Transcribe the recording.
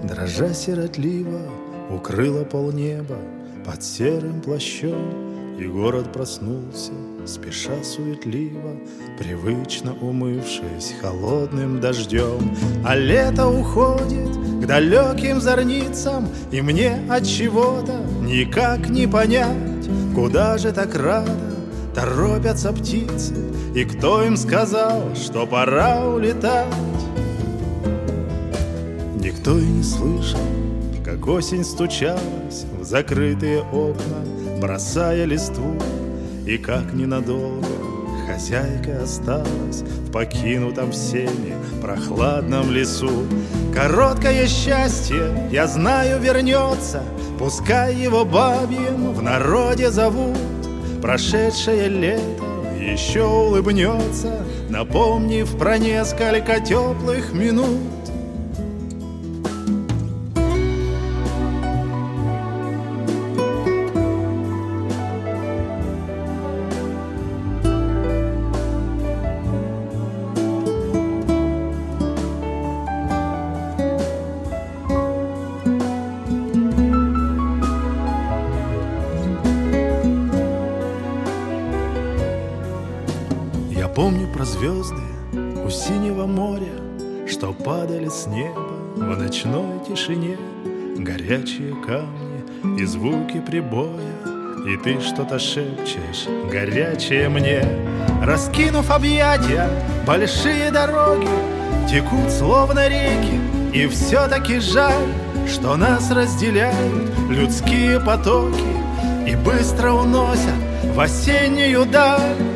дрожа сиротливо, укрыла полнеба под серым плащом, и город проснулся, спеша суетливо, привычно умывшись холодным дождем. А лето уходит к далеким зорницам, и мне от чего-то никак не понять, куда же так рано торопятся птицы, и кто им сказал, что пора улетать. Никто и не слышал, как осень стучалась в закрытые окна, бросая листву, и как ненадолго хозяйка осталась в покинутом всеми прохладном лесу. Короткое счастье, я знаю, вернется, пускай его бабьем в народе зовут. Прошедшее лето еще улыбнется, напомнив про несколько теплых минут. Помню про звезды у синего моря, что падали с неба в ночной тишине, горячие камни и звуки прибоя, и ты что-то шепчешь горячее мне. Раскинув объятия, большие дороги текут словно реки, и все-таки жаль, что нас разделяют людские потоки и быстро уносят в осеннюю даль.